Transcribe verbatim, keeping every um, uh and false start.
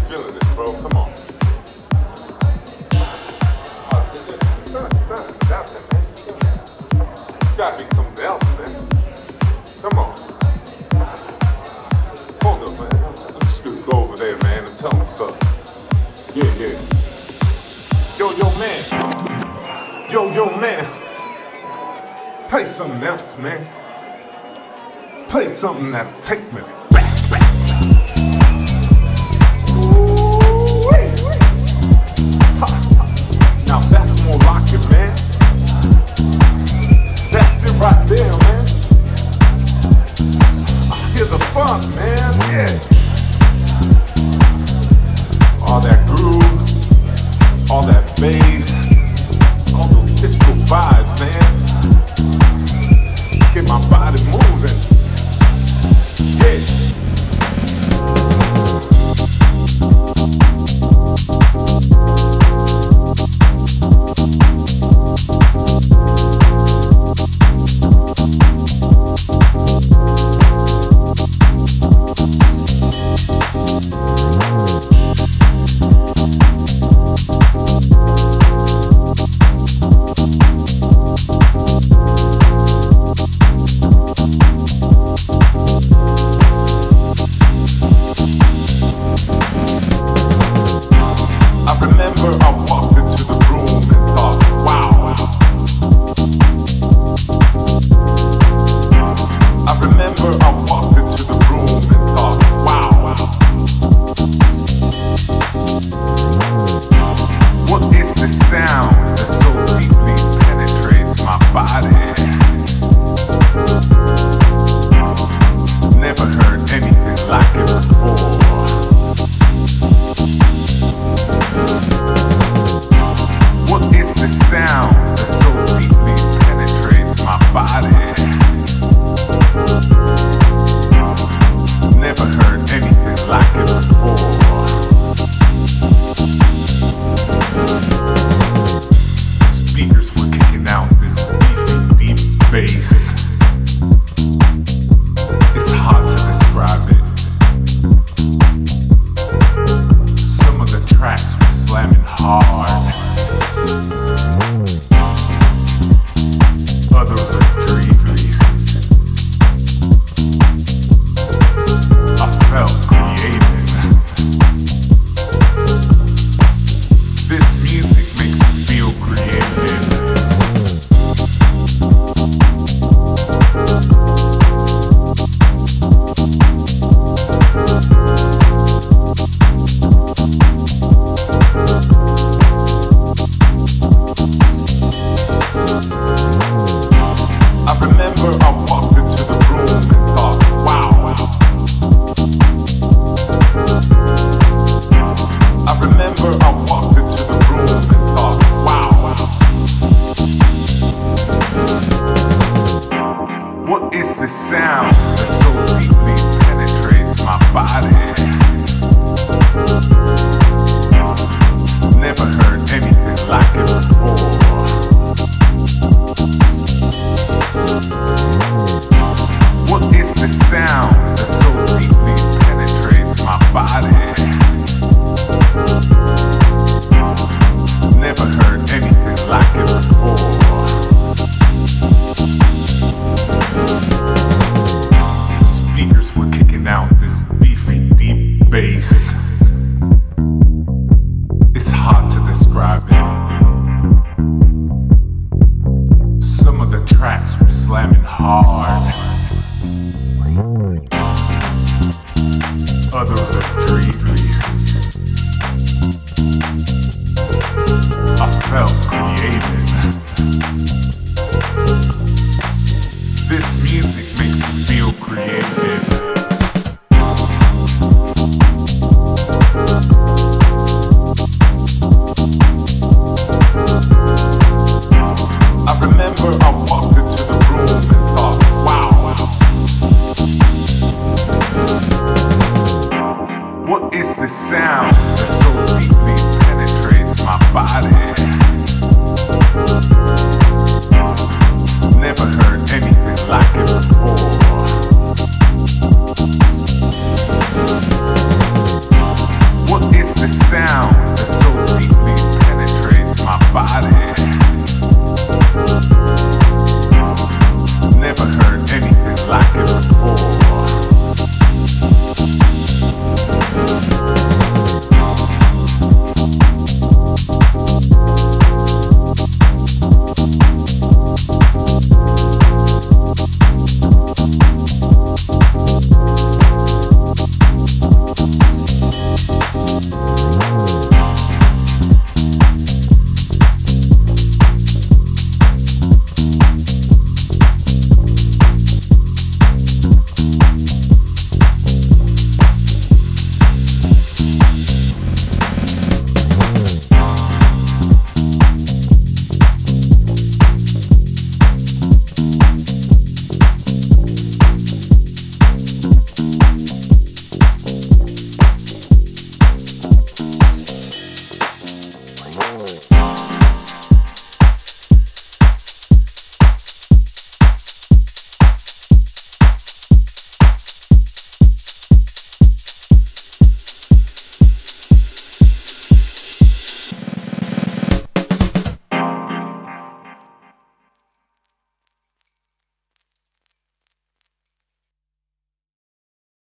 feeling this, bro. Come on. Uh, it's, it's, not, it's not about that, man. It's gotta be something else, man. Come on. Hold up, man. Let's just go over there, man, and tell him something. Yeah, yeah. Yo, yo, man. Yo, yo, man. Play something else, man. Play something that'll take me back. Ooh-wee. Now that's more like it, man. That's it right there, man. I hear the funk, man. Yeah. All that groove, all that bass, all those disco vibes, man. Get my body moving. Yeah. Sound that so deeply penetrates my body. Never heard anything like it before. What is the sound that so deeply penetrates my body? Never heard anything like it before. Out this beefy deep bass. It's hard to describe it. Some of the tracks were slamming hard. Others are dreamy. I felt creative.